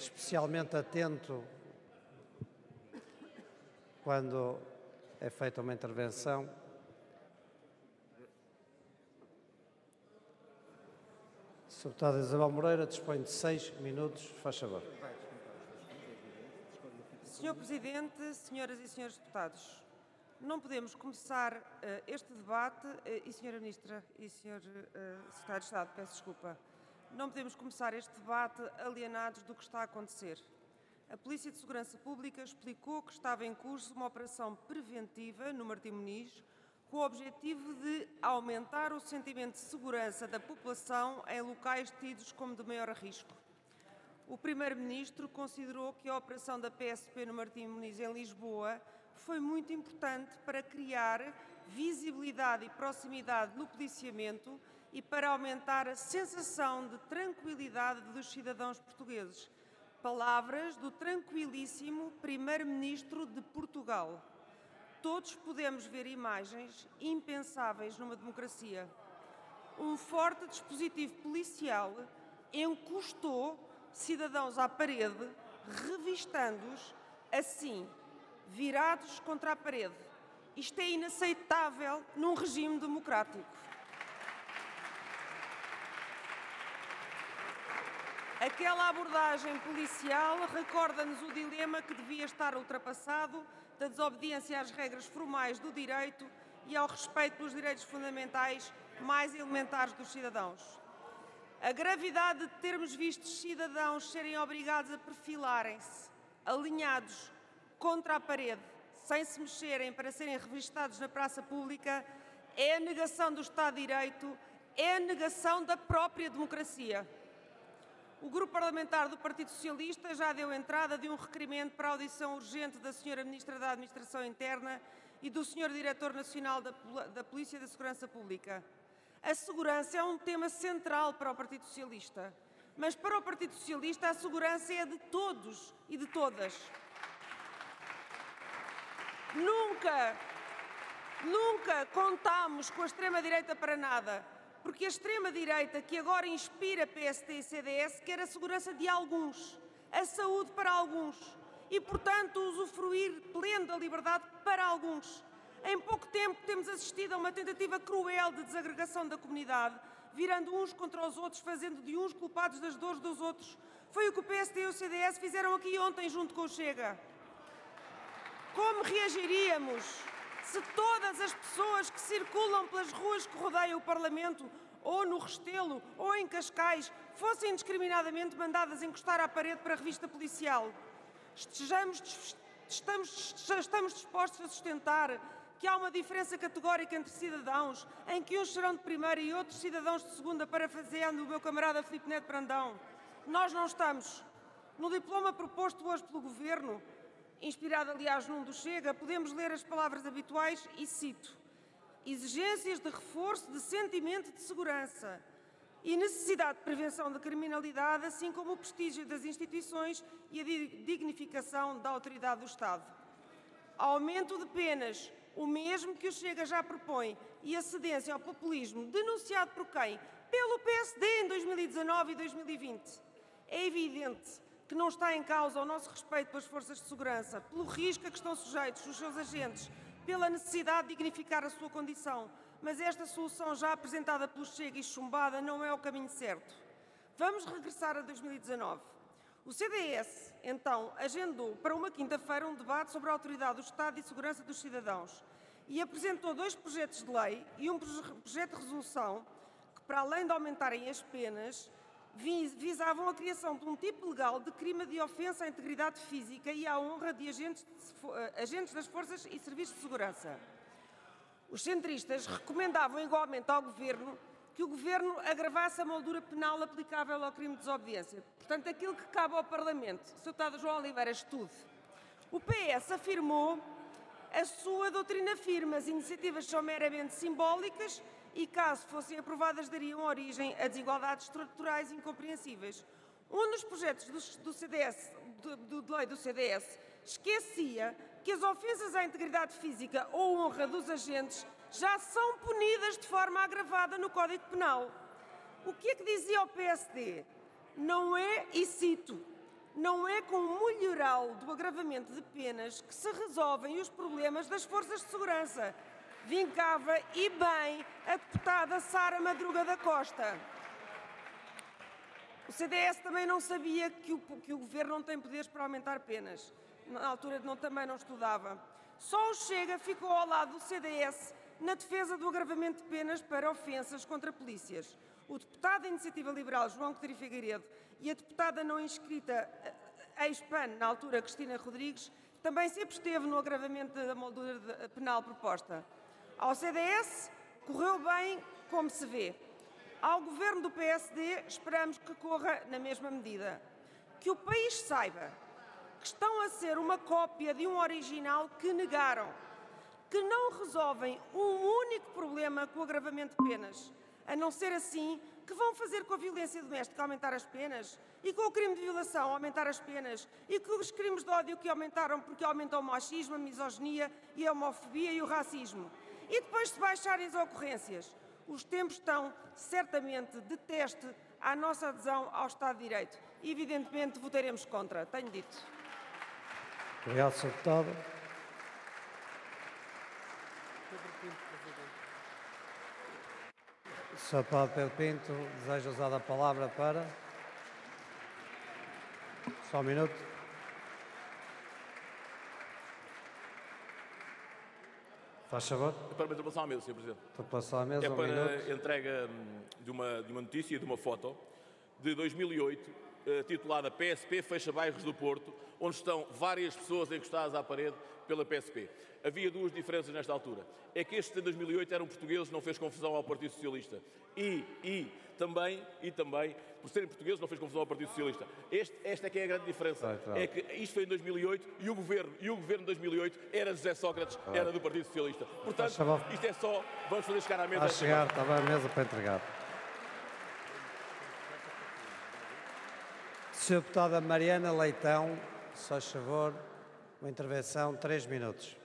especialmente atento quando é feita uma intervenção. Sra. Deputada Isabel Moreira dispõe de 6 minutos. Faz favor. Senhor Presidente, senhoras e senhores deputados, não podemos começar este debate, e Senhora Ministra e Senhor Secretário de Estado, peço desculpa, não podemos começar este debate alienados do que está a acontecer. A Polícia de Segurança Pública explicou que estava em curso uma operação preventiva no Martim Moniz com o objetivo de aumentar o sentimento de segurança da população em locais tidos como de maior risco. O Primeiro-Ministro considerou que a operação da PSP no Martim Moniz em Lisboa foi muito importante para criar visibilidade e proximidade no policiamento e para aumentar a sensação de tranquilidade dos cidadãos portugueses. Palavras do tranquilíssimo Primeiro-Ministro de Portugal. Todos podemos ver imagens impensáveis numa democracia. Um forte dispositivo policial encostou cidadãos à parede, revistando-os assim, virados contra a parede. Isto é inaceitável num regime democrático. Aquela abordagem policial recorda-nos o dilema que devia estar ultrapassado da desobediência às regras formais do direito e ao respeito pelos direitos fundamentais mais elementares dos cidadãos. A gravidade de termos visto cidadãos serem obrigados a perfilarem-se, alinhados contra a parede, sem se mexerem para serem revistados na praça pública, é a negação do Estado de Direito, é a negação da própria democracia. O Grupo Parlamentar do Partido Socialista já deu entrada de um requerimento para a audição urgente da Sra. Ministra da Administração Interna e do Sr. Diretor Nacional da Polícia da Segurança Pública. A segurança é um tema central para o Partido Socialista, mas para o Partido Socialista a segurança é de todos e de todas. Nunca contámos com a extrema-direita para nada, porque a extrema-direita que agora inspira PSD e CDS quer a segurança de alguns, a saúde para alguns e, portanto, usufruir pleno da liberdade para alguns. Em pouco tempo temos assistido a uma tentativa cruel de desagregação da comunidade, virando uns contra os outros, fazendo de uns culpados das dores dos outros. Foi o que o PSD e o CDS fizeram aqui ontem junto com o Chega. Como reagiríamos se todas as pessoas que circulam pelas ruas que rodeiam o Parlamento, ou no Restelo, ou em Cascais, fossem indiscriminadamente mandadas encostar à parede para a revista policial? Estamos dispostos a sustentar que há uma diferença categórica entre cidadãos, em que uns serão de primeira e outros cidadãos de segunda, parafraseando o meu camarada Filipe Neto Brandão? Nós não estamos. No diploma proposto hoje pelo Governo, inspirado aliás num do Chega, podemos ler as palavras habituais e cito: exigências de reforço de sentimento de segurança e necessidade de prevenção da criminalidade, assim como o prestígio das instituições e a dignificação da autoridade do Estado. Aumento de penas, o mesmo que o Chega já propõe, e a cedência ao populismo, denunciado por quem? Pelo PSD em 2019 e 2020. É evidente que não está em causa o nosso respeito pelas forças de segurança, pelo risco a que estão sujeitos os seus agentes, pela necessidade de dignificar a sua condição, mas esta solução já apresentada pelo Chega e chumbada não é o caminho certo. Vamos regressar a 2019. O CDS, então, agendou para uma quinta-feira um debate sobre a autoridade do Estado e segurança dos cidadãos e apresentou 2 projetos de lei e um projeto de resolução que, para além de aumentarem as penas, visavam a criação de um tipo legal de crime de ofensa à integridade física e à honra de agentes das forças e serviços de segurança. Os centristas recomendavam igualmente ao Governo que o Governo agravasse a moldura penal aplicável ao crime de desobediência. Portanto, aquilo que cabe ao Parlamento. Sr. Deputado João Oliveira, estude. O PS afirmou a sua doutrina firme. As iniciativas são meramente simbólicas e, caso fossem aprovadas, dariam origem a desigualdades estruturais incompreensíveis. Um dos projetos de lei do CDS esquecia que as ofensas à integridade física ou honra dos agentes já são punidas de forma agravada no Código Penal. O que é que dizia o PSD? Não é, e cito, Não é com o melhoral do agravamento de penas que se resolvem os problemas das forças de segurança. Vincava e bem a deputada Sara Madruga da Costa. O CDS também não sabia que o Governo não tem poderes para aumentar penas. Na altura também não estudava. Só o Chega ficou ao lado do CDS na defesa do agravamento de penas para ofensas contra polícias. O deputado da Iniciativa Liberal, João Coutinho Figueiredo, e a deputada não inscrita, ex-PAN, na altura, Cristina Rodrigues, também se absteve no agravamento da moldura penal proposta. Ao CDS, correu bem, como se vê. Ao Governo do PSD, esperamos que corra na mesma medida. Que o país saiba que estão a ser uma cópia de um original que negaram, que não resolvem um único problema com o agravamento de penas, a não ser assim que vão fazer com a violência doméstica aumentar as penas e com o crime de violação aumentar as penas e com os crimes de ódio que aumentaram porque aumentam o machismo, a misoginia e a homofobia e o racismo. E depois se baixarem as ocorrências. Os tempos estão, certamente, de teste à nossa adesão ao Estado de Direito. E, evidentemente, votaremos contra. Tenho dito. Obrigado, Sr. Deputado. Sr. Deputado Pedro Pinto, deseja usar a palavra para... Só um minuto. Faz favor. É para a interpelação à mesa, Sr. Presidente. Interpelação à mesa, É um para minuto. a entrega de uma notícia e de uma foto de 2008, titulada PSP fecha bairros do Porto, onde estão várias pessoas encostadas à parede pela PSP. Havia duas diferenças nesta altura. É que estes de 2008 eram portugueses, não fez confusão ao Partido Socialista. E também, por serem portugueses, não fez confusão ao Partido Socialista. Esta é que é a grande diferença. É que isto foi em 2008 e o governo de 2008 era José Sócrates, era do Partido Socialista. Portanto, isto é só, vamos fazer chegar à mesa. A chegar, estava à mesa para entregar. Sra. Deputada Mariana Leitão, se faz favor, uma intervenção, 3 minutos.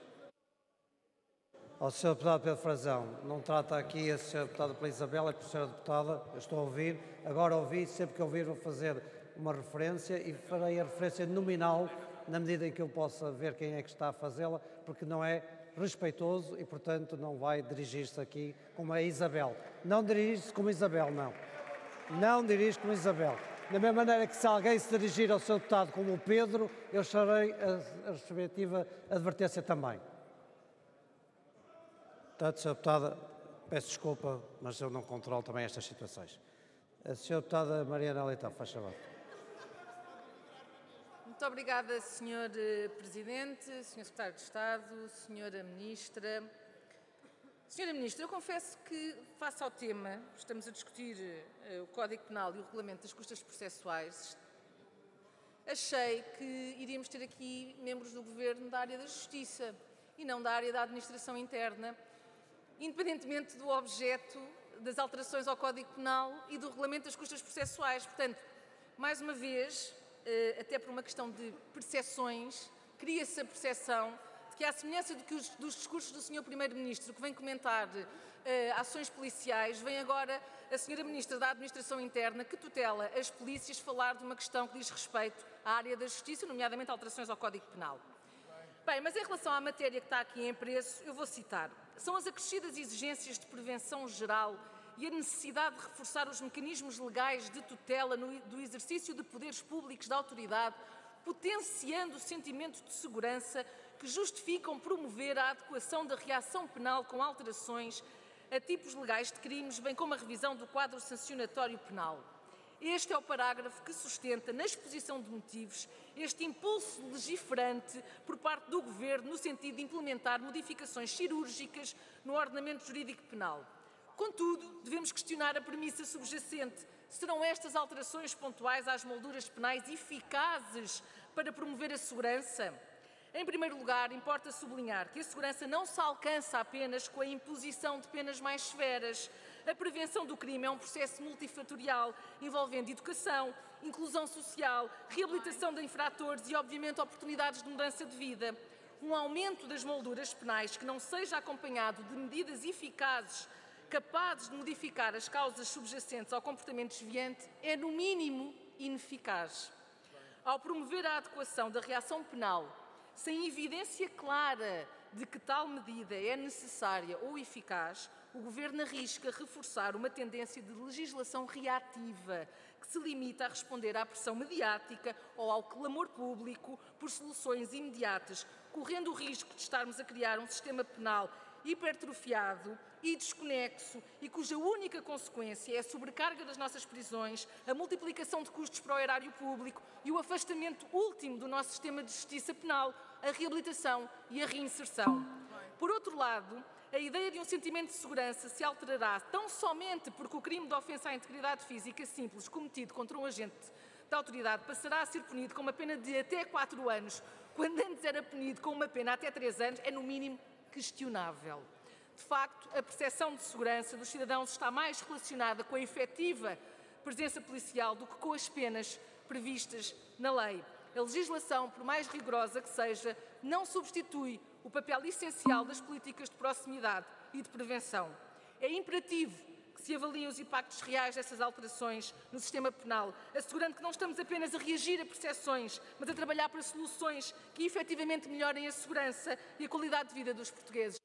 Ao Sr. Deputado Pedro Frazão, não trata aqui a Sra. Deputada pela Isabel, é por Sra. Deputada, eu estou a ouvir, agora ouvi, sempre que ouvir vou fazer uma referência e farei a referência nominal na medida em que eu possa ver quem é que está a fazê-la, porque não é respeitoso e, portanto, não vai dirigir-se aqui como a Isabel. Não dirige-se como Isabel, não. Não dirige como Isabel. Da mesma maneira que se alguém se dirigir ao Sr. Deputado como o Pedro, eu farei a respectiva advertência também. Portanto, Sra. Deputada, peço desculpa, mas eu não controlo também estas situações. A Sra. Deputada Mariana Leitão, faz favor. Muito obrigada, Sr. Presidente, Sr. Secretário de Estado, Sra. Ministra. Sra. Ministra, eu confesso que, face ao tema, estamos a discutir o Código Penal e o Regulamento das Custas Processuais, achei que iríamos ter aqui membros do Governo da área da Justiça e não da área da Administração Interna, independentemente do objeto das alterações ao Código Penal e do Regulamento das Custas Processuais. Portanto, mais uma vez, até por uma questão de percepções, cria-se a percepção de que, à semelhança dos discursos do Sr. Primeiro-Ministro, que vem comentar ações policiais, vem agora a Sra. Ministra da Administração Interna, que tutela as polícias, falar de uma questão que diz respeito à área da Justiça, nomeadamente alterações ao Código Penal. Bem, mas em relação à matéria que está aqui em preço, eu vou citar. São as acrescidas exigências de prevenção geral e a necessidade de reforçar os mecanismos legais de tutela do exercício de poderes públicos da autoridade, potenciando o sentimento de segurança, que justificam promover a adequação da reação penal com alterações a tipos legais de crimes, bem como a revisão do quadro sancionatório penal. Este é o parágrafo que sustenta, na exposição de motivos, este impulso legiferante por parte do Governo no sentido de implementar modificações cirúrgicas no ordenamento jurídico penal. Contudo, devemos questionar a premissa subjacente. Serão estas alterações pontuais às molduras penais eficazes para promover a segurança? Em primeiro lugar, importa sublinhar que a segurança não se alcança apenas com a imposição de penas mais severas. A prevenção do crime é um processo multifatorial, envolvendo educação, inclusão social, reabilitação de infratores e, obviamente, oportunidades de mudança de vida. Um aumento das molduras penais que não seja acompanhado de medidas eficazes capazes de modificar as causas subjacentes ao comportamento desviante é, no mínimo, ineficaz. ao promover a adequação da reação penal, sem evidência clara de que tal medida é necessária ou eficaz, o Governo arrisca reforçar uma tendência de legislação reativa que se limita a responder à pressão mediática ou ao clamor público por soluções imediatas, correndo o risco de estarmos a criar um sistema penal hipertrofiado e desconexo e cuja única consequência é a sobrecarga das nossas prisões, a multiplicação de custos para o erário público e o afastamento último do nosso sistema de justiça penal, a reabilitação e a reinserção. Por outro lado, a ideia de um sentimento de segurança se alterará tão somente porque o crime de ofensa à integridade física simples cometido contra um agente da autoridade passará a ser punido com uma pena de até 4 anos, quando antes era punido com uma pena até 3 anos, é no mínimo questionável. De facto, a percepção de segurança dos cidadãos está mais relacionada com a efetiva presença policial do que com as penas previstas na lei. A legislação, por mais rigorosa que seja, não substitui o papel essencial das políticas de proximidade e de prevenção. É imperativo que se avaliem os impactos reais dessas alterações no sistema penal, assegurando que não estamos apenas a reagir a percepções, mas a trabalhar para soluções que efetivamente melhorem a segurança e a qualidade de vida dos portugueses.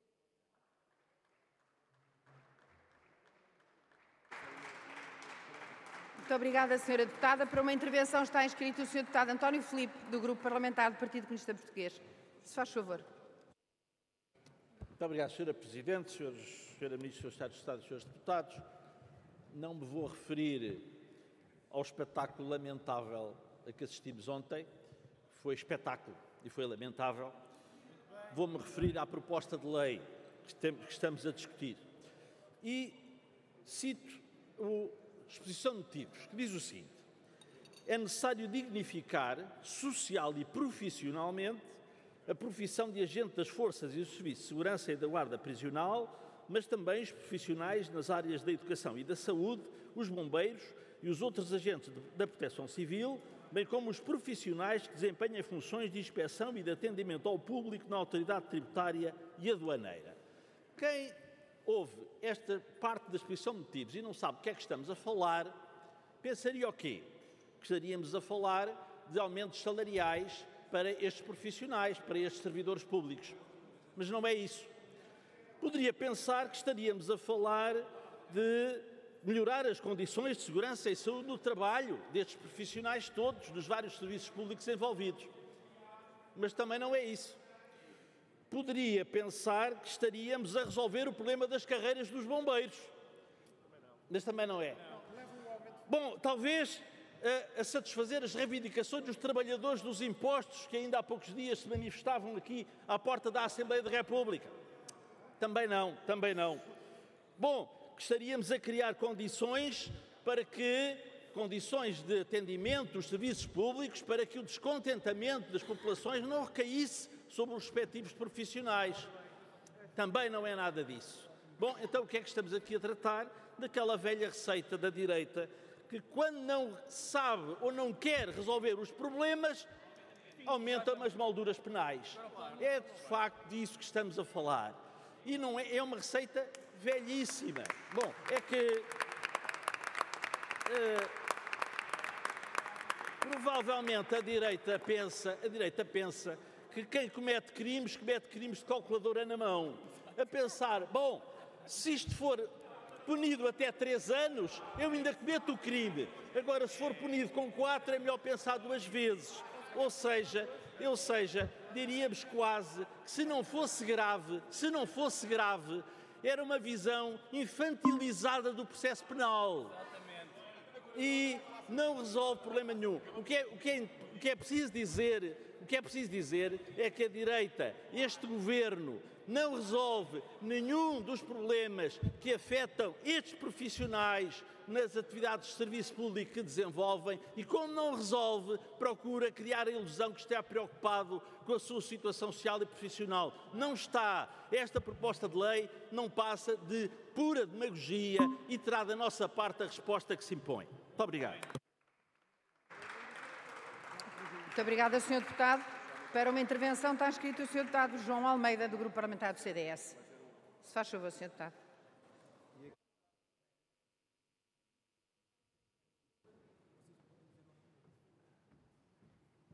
Muito obrigada, Sra. Deputada. Para uma intervenção está inscrito o Sr. Deputado António Filipe, do Grupo Parlamentar do Partido Comunista Português. Se faz favor. Muito obrigado, Sra. Presidente, Sra. Ministra do Estado de Estado e Srs. Deputados. Não me vou referir ao espetáculo lamentável a que assistimos ontem. Foi espetáculo e foi lamentável. Vou-me referir à proposta de lei que estamos a discutir. E cito a exposição de motivos, que diz o seguinte: é necessário dignificar social e profissionalmente a profissão de agente das forças e do Serviço de Segurança e da Guarda Prisional, mas também os profissionais nas áreas da educação e da saúde, os bombeiros e os outros agentes da proteção civil, bem como os profissionais que desempenham funções de inspeção e de atendimento ao público na autoridade tributária e aduaneira. Quem ouve esta parte da exposição de motivos e não sabe o que é que estamos a falar, pensaria o quê? Que estaríamos a falar de aumentos salariais para estes profissionais, para estes servidores públicos. Mas não é isso. Poderia pensar que estaríamos a falar de melhorar as condições de segurança e saúde no trabalho destes profissionais todos, dos vários serviços públicos envolvidos. Mas também não é isso. Poderia pensar que estaríamos a resolver o problema das carreiras dos bombeiros. Mas também não é. Bom, talvez a satisfazer as reivindicações dos trabalhadores dos impostos que ainda há poucos dias se manifestavam aqui à porta da Assembleia da República. Também não, também não. Bom, que estaríamos a criar condições de atendimento dos serviços públicos para que o descontentamento das populações não recaísse sobre os respectivos profissionais. Também não é nada disso. Bom, então o que é que estamos aqui a tratar? Daquela velha receita da direita que, quando não sabe ou não quer resolver os problemas, aumenta as molduras penais. É de facto disso que estamos a falar. E não é uma receita velhíssima. Bom, é que provavelmente a direita pensa que quem comete crimes de calculadora na mão. A pensar, bom, se isto for punido até 3 anos, eu ainda cometo o crime. Agora, se for punido com 4, é melhor pensar 2 vezes. Ou seja, diríamos quase que se não fosse grave, era uma visão infantilizada do processo penal. E não resolve problema nenhum. O que é preciso dizer é que a direita, este governo, não resolve nenhum dos problemas que afetam estes profissionais nas atividades de serviço público que desenvolvem e, como não resolve, procura criar a ilusão que está preocupado com a sua situação social e profissional. Não está. Esta proposta de lei não passa de pura demagogia e terá da nossa parte a resposta que se impõe. Muito obrigado. Muito obrigada, Sr. Deputado. Para uma intervenção está inscrito o Sr. Deputado João Almeida, do Grupo Parlamentar do CDS. Se faz favor, Sr. Deputado.